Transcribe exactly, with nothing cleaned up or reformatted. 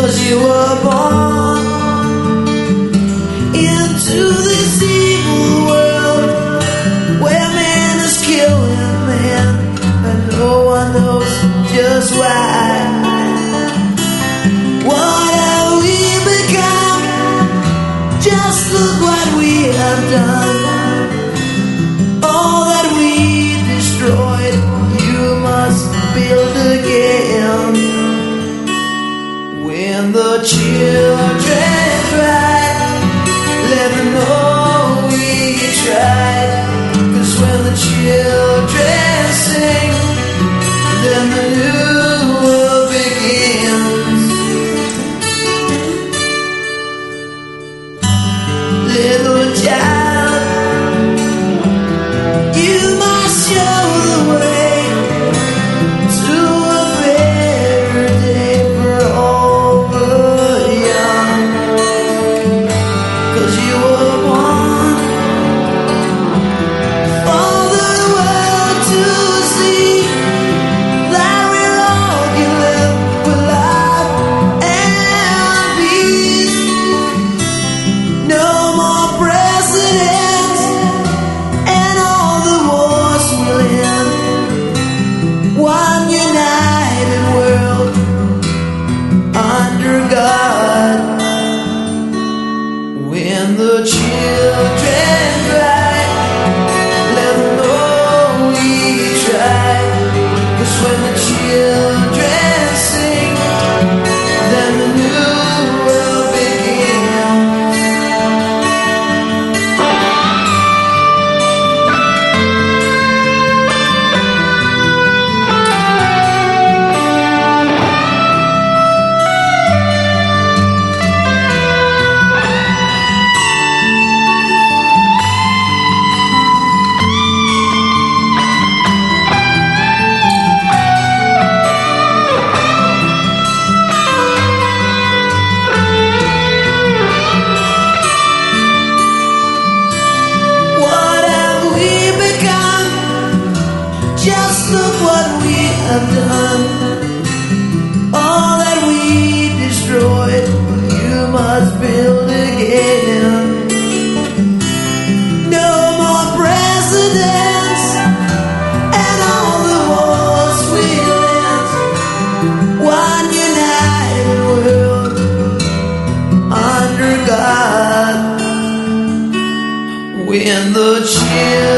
'cause you were born into this evil world where man is killing man and no one knows just why. What have we become? Just look what we have done. All that we destroyed, you must build again. When the children cry, let them know we tried. 'Cause when the children sing, then the new world begins. Little child, you must show the way to a better day for all the young. 'Cause you were born for the world to see that we all can live with love and peace. No more presidents and all the wars will end. One united world under God. When the children cry, let them know we tried. 'Cause when the children sing, then the new world begins. What have we become? Just look what we have done. All that we destroyed, you must build again. No more presidents and all the wars we end. One united world under God. When the children